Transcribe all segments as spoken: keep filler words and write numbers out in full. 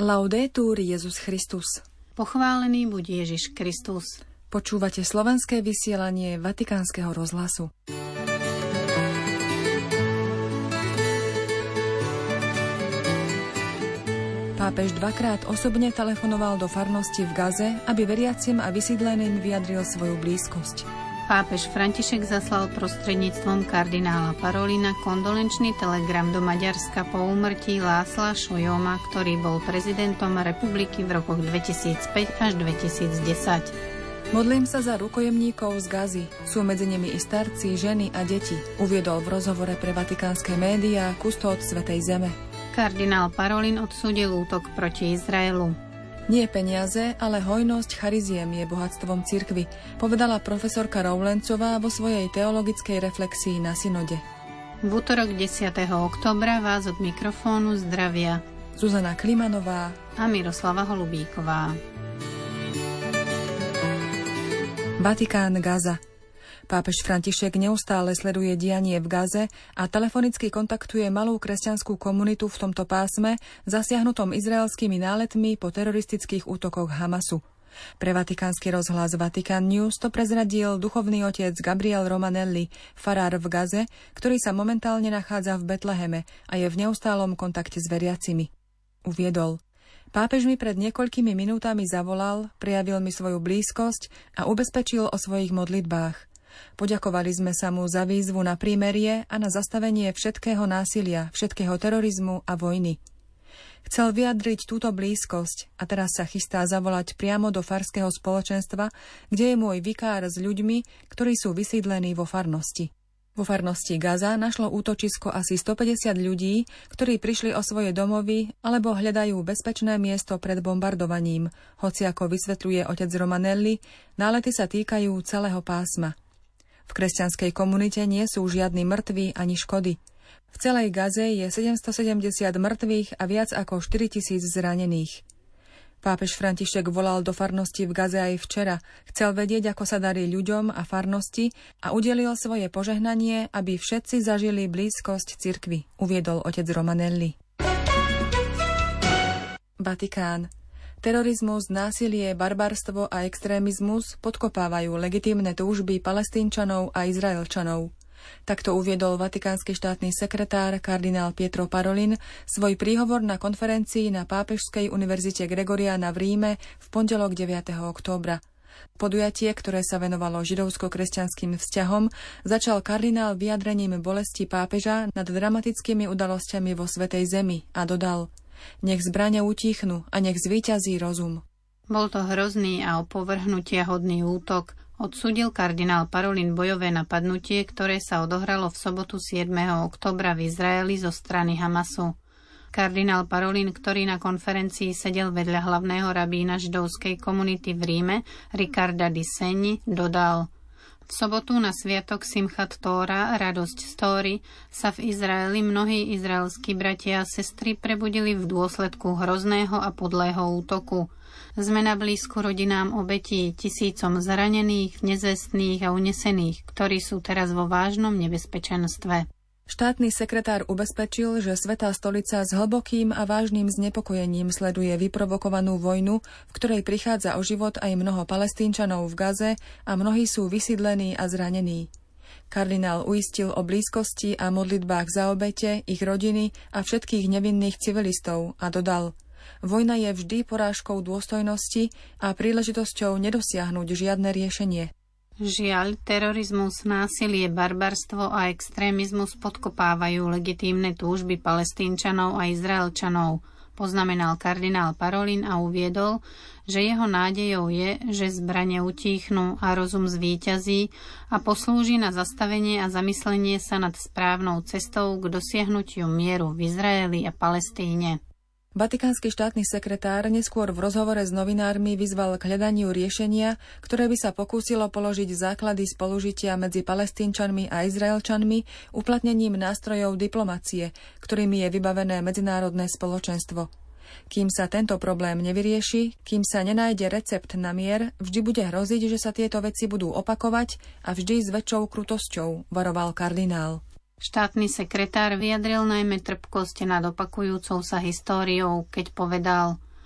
Laudetur Jesus Christus. Pochválený buď Ježiš Kristus. Počúvate slovenské vysielanie Vatikánskeho rozhlasu. Pápež dvakrát osobne telefonoval do farnosti v Gaze, aby veriacim a vysídleným vyjadril svoju blízkosť. Pápež František zaslal prostredníctvom kardinála Parolina kondolenčný telegram do Maďarska po úmrtí Lászla Sólyoma, ktorý bol prezidentom republiky v rokoch dvetisícpäť až dvetisícdesať. Modlím sa za rukojemníkov z Gazy. Sú medzi nimi i starci, ženy a deti, uviedol v rozhovore pre vatikánske médiá kustód Svätej Zeme. Kardinál Parolin odsúdil útok proti Izraelu. Nie peniaze, ale hojnosť chariziem je bohatstvom cirkvi, povedala profesorka Rowlencová vo svojej teologickej reflexii na synode. V útorok desiateho októbra vás od mikrofónu zdravia Zuzana Klimanová a Miroslava Holubíková. Vatikán, Gaza. Pápež František neustále sleduje dianie v Gaze a telefonicky kontaktuje malú kresťanskú komunitu v tomto pásme, zasiahnutom izraelskými náletmi po teroristických útokoch Hamasu. Pre vatikánsky rozhlas Vatican News to prezradil duchovný otec Gabriel Romanelli, farár v Gaze, ktorý sa momentálne nachádza v Betleheme a je v neustálom kontakte s veriacimi. Uviedol: Pápež mi pred niekoľkými minútami zavolal, prejavil mi svoju blízkosť a ubezpečil o svojich modlitbách. Poďakovali sme sa mu za výzvu na prímerie a na zastavenie všetkého násilia, všetkého terorizmu a vojny. Chcel vyjadriť túto blízkosť a teraz sa chystá zavolať priamo do farského spoločenstva, kde je môj vikár s ľuďmi, ktorí sú vysídlení vo farnosti. Vo farnosti Gaza našlo útočisko asi stopäťdesiat ľudí, ktorí prišli o svoje domovy alebo hľadajú bezpečné miesto pred bombardovaním. Hoci ako vysvetľuje otec Romanelli, nálety sa týkajú celého pásma. V kresťanskej komunite nie sú žiadni mŕtvi ani škody. V celej Gaze je sedemstosedemdesiat mŕtvych a viac ako štyritisíc zranených. Pápež František volal do farnosti v Gaze aj včera. Chcel vedieť, ako sa darí ľuďom a farnosti a udelil svoje požehnanie, aby všetci zažili blízkosť cirkvi, uviedol otec Romanelli. Vatikán. Terorizmus, násilie, barbarstvo a extrémizmus podkopávajú legitímne túžby Palestínčanov a Izraelčanov. Takto uviedol vatikánsky štátny sekretár kardinál Pietro Parolin svoj príhovor na konferencii na Pápežskej univerzite Gregoriana v Ríme v pondelok deviateho októbra. Podujatie, ktoré sa venovalo židovsko-kresťanským vzťahom, začal kardinál vyjadrením bolesti pápeža nad dramatickými udalosťami vo Svätej Zemi a dodal: Nech zbrane utíchnú a nech zvíťazí rozum. Bol to hrozný a opovrhnutia hodný útok. Odsúdil kardinál Parolin bojové napadnutie, ktoré sa odohralo v sobotu siedmeho októbra v Izraeli zo strany Hamasu. Kardinál Parolin, ktorý na konferencii sedel vedľa hlavného rabína židovskej komunity v Ríme, Riccarda Di Segni, dodal: V sobotu na sviatok Simchat Tóra, radosť z Tóry, sa v Izraeli mnohí izraelskí bratia a sestry prebudili v dôsledku hrozného a podlého útoku. Sme na blízku rodinám obetí, tisícom zranených, nezvestných a unesených, ktorí sú teraz vo vážnom nebezpečenstve. Štátny sekretár ubezpečil, že Svätá stolica s hlbokým a vážnym znepokojením sleduje vyprovokovanú vojnu, v ktorej prichádza o život aj mnoho Palestínčanov v Gaze a mnohí sú vysídlení a zranení. Kardinál uistil o blízkosti a modlitbách za obete, ich rodiny a všetkých nevinných civilistov a dodal: Vojna je vždy porážkou dôstojnosti a príležitosťou nedosiahnuť žiadne riešenie. Žiaľ, terorizmus, násilie, barbarstvo a extrémizmus podkopávajú legitímne túžby Palestínčanov a Izraelčanov, poznamenal kardinál Parolin a uviedol, že jeho nádejou je, že zbrane utíchnú a rozum zvíťazí a poslúži na zastavenie a zamyslenie sa nad správnou cestou k dosiahnutiu mieru v Izraeli a Palestíne. Vatikánsky štátny sekretár neskôr v rozhovore s novinármi vyzval k hľadaniu riešenia, ktoré by sa pokúsilo položiť základy spolužitia medzi Palestínčanmi a Izraelčanmi uplatnením nástrojov diplomacie, ktorými je vybavené medzinárodné spoločenstvo. Kým sa tento problém nevyrieši, kým sa nenájde recept na mier, vždy bude hroziť, že sa tieto veci budú opakovať a vždy s väčšou krutosťou, varoval kardinál. Štátny sekretár vyjadril najmä trpkosť nad opakujúcou sa históriou, keď povedal: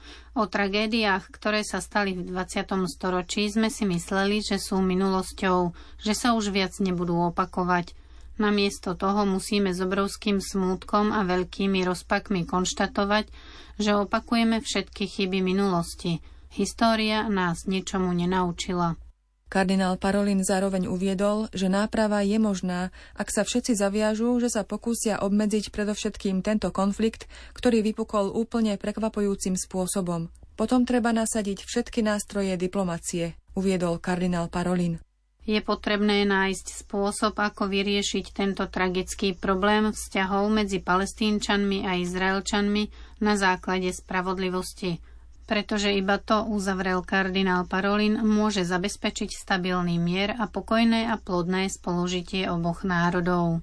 O tragédiách, ktoré sa stali v dvadsiatom storočí, sme si mysleli, že sú minulosťou, že sa už viac nebudú opakovať. Namiesto toho musíme s obrovským smútkom a veľkými rozpakmi konštatovať, že opakujeme všetky chyby minulosti. História nás ničomu nenaučila. Kardinál Parolin zároveň uviedol, že náprava je možná, ak sa všetci zaviažú, že sa pokúsia obmedziť predovšetkým tento konflikt, ktorý vypukol úplne prekvapujúcim spôsobom. Potom treba nasadiť všetky nástroje diplomacie, uviedol kardinál Parolin. Je potrebné nájsť spôsob, ako vyriešiť tento tragický problém vzťahov medzi Palestínčanmi a Izraelčanmi na základe spravodlivosti. Pretože iba to, uzavrel kardinál Parolin, môže zabezpečiť stabilný mier a pokojné a plodné spolužitie oboch národov.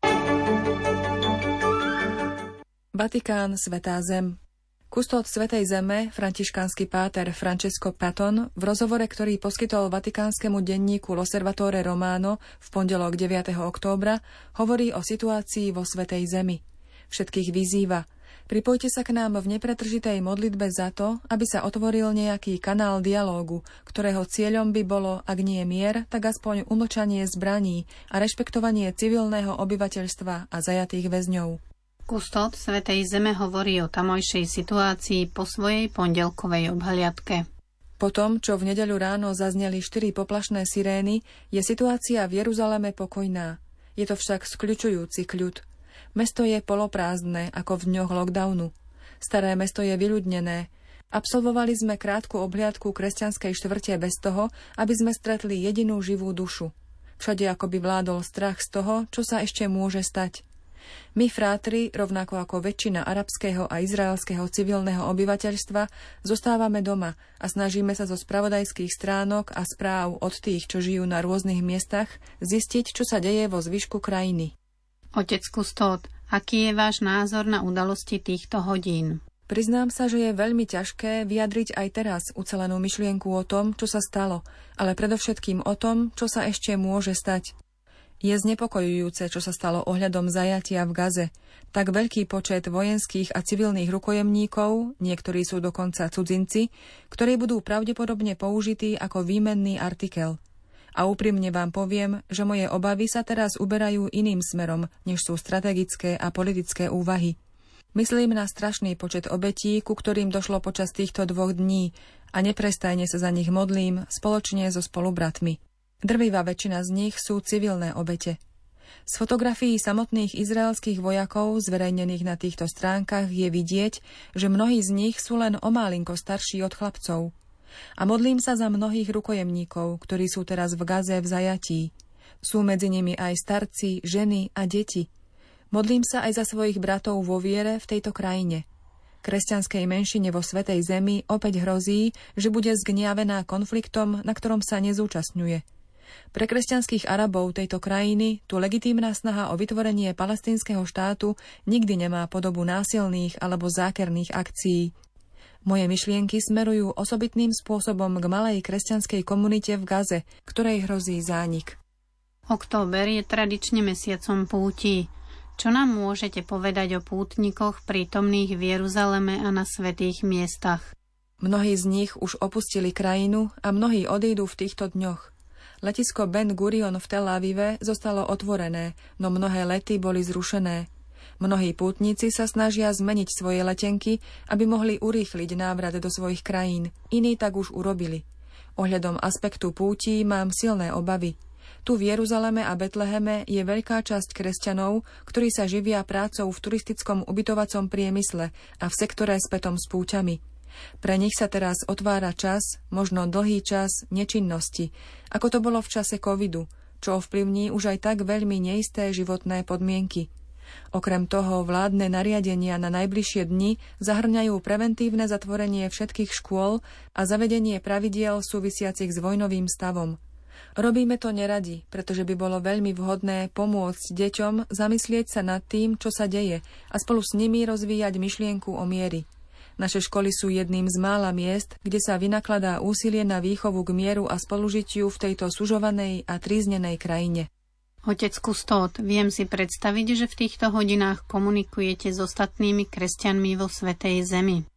Vatikán, Svätá zem. Kustód Svätej zeme, františkánsky páter Francesco Paton, v rozhovore, ktorý poskytol vatikánskemu denníku L'Osservatore Romano v pondelok deviateho októbra, hovorí o situácii vo Svätej zemi. Všetkých vyzýva: pripojte sa k nám v nepretržitej modlitbe za to, aby sa otvoril nejaký kanál dialógu, ktorého cieľom by bolo, ak nie mier, tak aspoň umlčanie zbraní a rešpektovanie civilného obyvateľstva a zajatých väzňov. Kustód Svätej zeme hovorí o tamojšej situácii po svojej pondelkovej obhliadke. Po tom, čo v nedeľu ráno zazneli štyri poplašné sirény, je situácia v Jeruzaleme pokojná. Je to však skľučujúci kľud. Mesto je poloprázdne, ako v dňoch lockdownu. Staré mesto je vyľudnené. Absolvovali sme krátku obhliadku kresťanskej štvrte bez toho, aby sme stretli jedinú živú dušu. Všade akoby vládol strach z toho, čo sa ešte môže stať. My, frátri, rovnako ako väčšina arabského a izraelského civilného obyvateľstva, zostávame doma a snažíme sa zo spravodajských stránok a správ od tých, čo žijú na rôznych miestach, zistiť, čo sa deje vo zvyšku krajiny. Otec Kustód, aký je váš názor na udalosti týchto hodín? Priznám sa, že je veľmi ťažké vyjadriť aj teraz ucelenú myšlienku o tom, čo sa stalo, ale predovšetkým o tom, čo sa ešte môže stať. Je znepokojujúce, čo sa stalo ohľadom zajatia v Gaze. Tak veľký počet vojenských a civilných rukojemníkov, niektorí sú dokonca cudzinci, ktorí budú pravdepodobne použití ako výmenný artikel. A úprimne vám poviem, že moje obavy sa teraz uberajú iným smerom, než sú strategické a politické úvahy. Myslím na strašný počet obetí, ku ktorým došlo počas týchto dvoch dní a neprestajne sa za nich modlím spoločne so spolubratmi. Drvivá väčšina z nich sú civilné obete. Z fotografií samotných izraelských vojakov zverejnených na týchto stránkach je vidieť, že mnohí z nich sú len o málinko starší od chlapcov. A modlím sa za mnohých rukojemníkov, ktorí sú teraz v Gaze v zajatí. Sú medzi nimi aj starci, ženy a deti. Modlím sa aj za svojich bratov vo viere v tejto krajine. Kresťanskej menšine vo Svätej zemi opäť hrozí, že bude zgniavená konfliktom, na ktorom sa nezúčastňuje. Pre kresťanských Arabov tejto krajiny tu legitímna snaha o vytvorenie palestínskeho štátu nikdy nemá podobu násilných alebo zákerných akcií. Moje myšlienky smerujú osobitným spôsobom k malej kresťanskej komunite v Gaze, ktorej hrozí zánik. Október je tradične mesiacom pútí. Čo nám môžete povedať o pútnikoch prítomných v Jeruzaleme a na svätých miestach? Mnohí z nich už opustili krajinu a mnohí odídu v týchto dňoch. Letisko Ben Gurion v Tel Avive zostalo otvorené, no mnohé lety boli zrušené. Mnohí pútnici sa snažia zmeniť svoje letenky, aby mohli urýchliť návrat do svojich krajín. Iní tak už urobili. Ohľadom aspektu pútí mám silné obavy. Tu v Jeruzaleme a Betleheme je veľká časť kresťanov, ktorí sa živia prácou v turistickom ubytovacom priemysle a v sektore spätom s púťami. Pre nich sa teraz otvára čas, možno dlhý čas, nečinnosti, ako to bolo v čase covidu, čo ovplyvní už aj tak veľmi neisté životné podmienky. Okrem toho vládne nariadenia na najbližšie dni zahrňajú preventívne zatvorenie všetkých škôl a zavedenie pravidiel súvisiacich s vojnovým stavom. Robíme to neradi, pretože by bolo veľmi vhodné pomôcť deťom zamyslieť sa nad tým, čo sa deje a spolu s nimi rozvíjať myšlienku o miery. Naše školy sú jedným z mála miest, kde sa vynakladá úsilie na výchovu k mieru a spolužitiu v tejto sužovanej a tríznenej krajine. Otec Kustód, viem si predstaviť, že v týchto hodinách komunikujete s ostatnými kresťanmi vo Svätej zemi.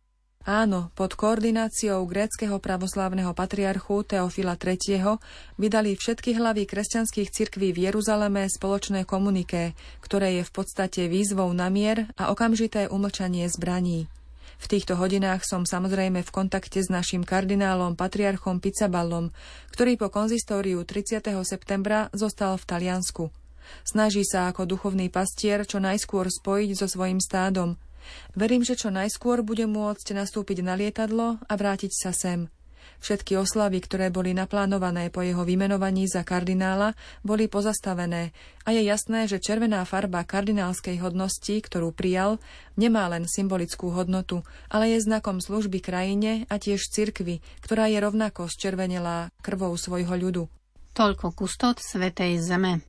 Áno, pod koordináciou gréckeho pravoslávneho patriarchu Teofila tretieho vydali všetky hlavy kresťanských cirkví v Jeruzaleme spoločné komuniké, ktoré je v podstate výzvou na mier a okamžité umlčanie zbraní. V týchto hodinách som samozrejme v kontakte s našim kardinálom patriarchom Pizzaballom, ktorý po konzistóriu tridsiateho septembra zostal v Taliansku. Snaží sa ako duchovný pastier čo najskôr spojiť so svojím stádom. Verím, že čo najskôr bude môcť nastúpiť na lietadlo a vrátiť sa sem. Všetky oslavy, ktoré boli naplánované po jeho vymenovaní za kardinála, boli pozastavené a je jasné, že červená farba kardinálskej hodnosti, ktorú prijal, nemá len symbolickú hodnotu, ale je znakom služby krajine a tiež cirkvi, ktorá je rovnako zčervenelá krvou svojho ľudu. Toľko kustód Svätej Zeme.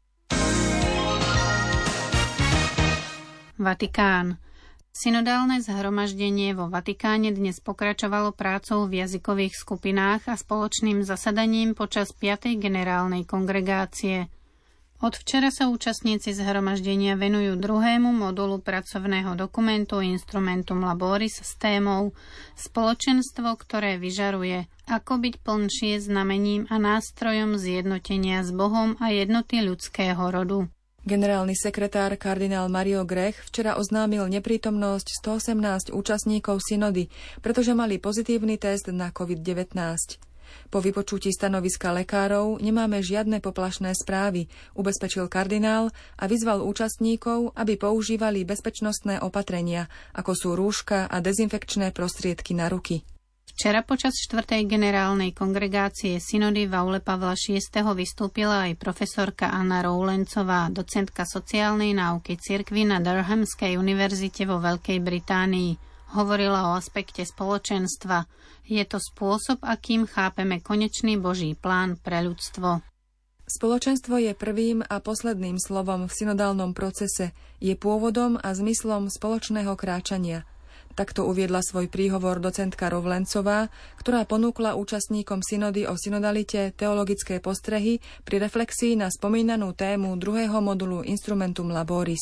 Vatikán. Synodálne zhromaždenie vo Vatikáne dnes pokračovalo prácou v jazykových skupinách a spoločným zasadaním počas piatej generálnej kongregácie. Od včera sa účastníci zhromaždenia venujú druhému modulu pracovného dokumentu Instrumentum Laboris s témou Spoločenstvo, ktoré vyžaruje, ako byť plnšie znamením a nástrojom zjednotenia s Bohom a jednoty ľudského rodu. Generálny sekretár kardinál Mario Grech včera oznámil neprítomnosť stoosemnásť účastníkov synody, pretože mali pozitívny test na covid devätnásť. Po vypočutí stanoviska lekárov nemáme žiadne poplašné správy, ubezpečil kardinál a vyzval účastníkov, aby používali bezpečnostné opatrenia, ako sú rúška a dezinfekčné prostriedky na ruky. Včera počas štvrtej generálnej kongregácie synody v aule Pavla šiesteho vystúpila aj profesorka Anna Rowlandsová, docentka sociálnej náuky cirkvi na Durhamskej univerzite vo Veľkej Británii. Hovorila o aspekte spoločenstva. Je to spôsob, akým chápeme konečný Boží plán pre ľudstvo. Spoločenstvo je prvým a posledným slovom v synodálnom procese, je pôvodom a zmyslom spoločného kráčania. Takto uviedla svoj príhovor docentka Rowlandsová, ktorá ponúkla účastníkom synody o synodalite teologické postrehy pri reflexii na spomínanú tému druhého modulu Instrumentum Laboris.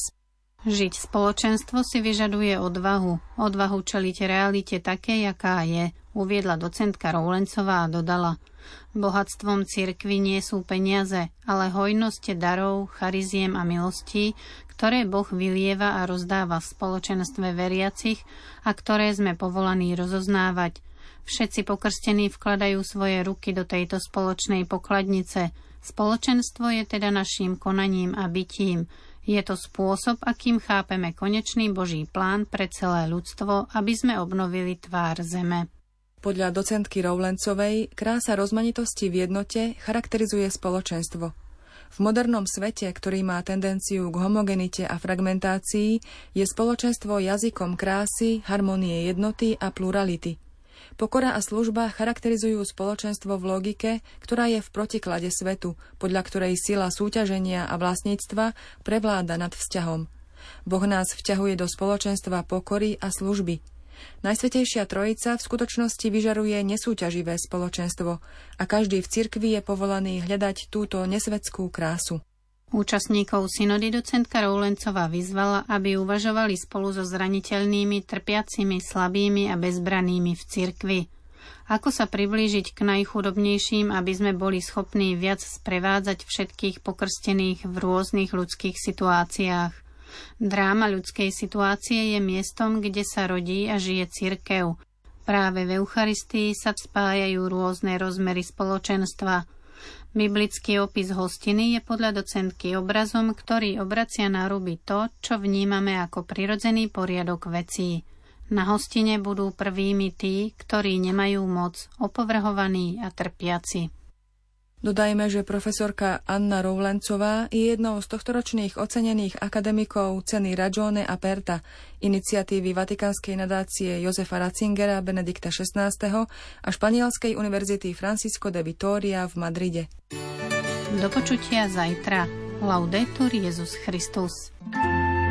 Žiť spoločenstvo si vyžaduje odvahu. Odvahu čeliť realite takej, aká je, uviedla docentka Rowlandsová a dodala: Bohatstvom cirkvi nie sú peniaze, ale hojnosť darov, chariziem a milostí, ktoré Boh vylieva a rozdáva v spoločenstve veriacich a ktoré sme povolaní rozoznávať. Všetci pokrstení vkladajú svoje ruky do tejto spoločnej pokladnice. Spoločenstvo je teda naším konaním a bytím. Je to spôsob, akým chápeme konečný Boží plán pre celé ľudstvo, aby sme obnovili tvár zeme. Podľa docentky Rowlandsovej krása rozmanitosti v jednote charakterizuje spoločenstvo. V modernom svete, ktorý má tendenciu k homogenite a fragmentácii, je spoločenstvo jazykom krásy, harmonie jednoty a plurality. Pokora a služba charakterizujú spoločenstvo v logike, ktorá je v protiklade svetu, podľa ktorej sila súťaženia a vlastníctva prevláda nad vzťahom. Boh nás vťahuje do spoločenstva pokory a služby. Najsvätejšia Trojica v skutočnosti vyžaruje nesúťaživé spoločenstvo a každý v cirkvi je povolaný hľadať túto nesvetskú krásu. Účastníkov synody docentka Rowlandsová vyzvala, aby uvažovali spolu so zraniteľnými, trpiacimi, slabými a bezbrannými v cirkvi. Ako sa priblížiť k najchudobnejším, aby sme boli schopní viac sprevádzať všetkých pokrstených v rôznych ľudských situáciách. Dráma ľudskej situácie je miestom, kde sa rodí a žije cirkev. Práve v Eucharistii sa spájajú rôzne rozmery spoločenstva. Biblický opis hostiny je podľa docentky obrazom, ktorý obracia na ruby to, čo vnímame ako prirodzený poriadok vecí. Na hostine budú prvými tí, ktorí nemajú moc, opovrhovaní a trpiaci. Dodajme, že profesorka Anna Rowlandsová je jednou z tohtoročných ocenených akademikov ceny Ragione Aperta, iniciatívy Vatikánskej nadácie Josefa Ratzingera Benedikta šestnásteho a Španielskej univerzity Francisco de Vitoria v Madride. Do počutia zajtra. Laudetur Jesus Christus.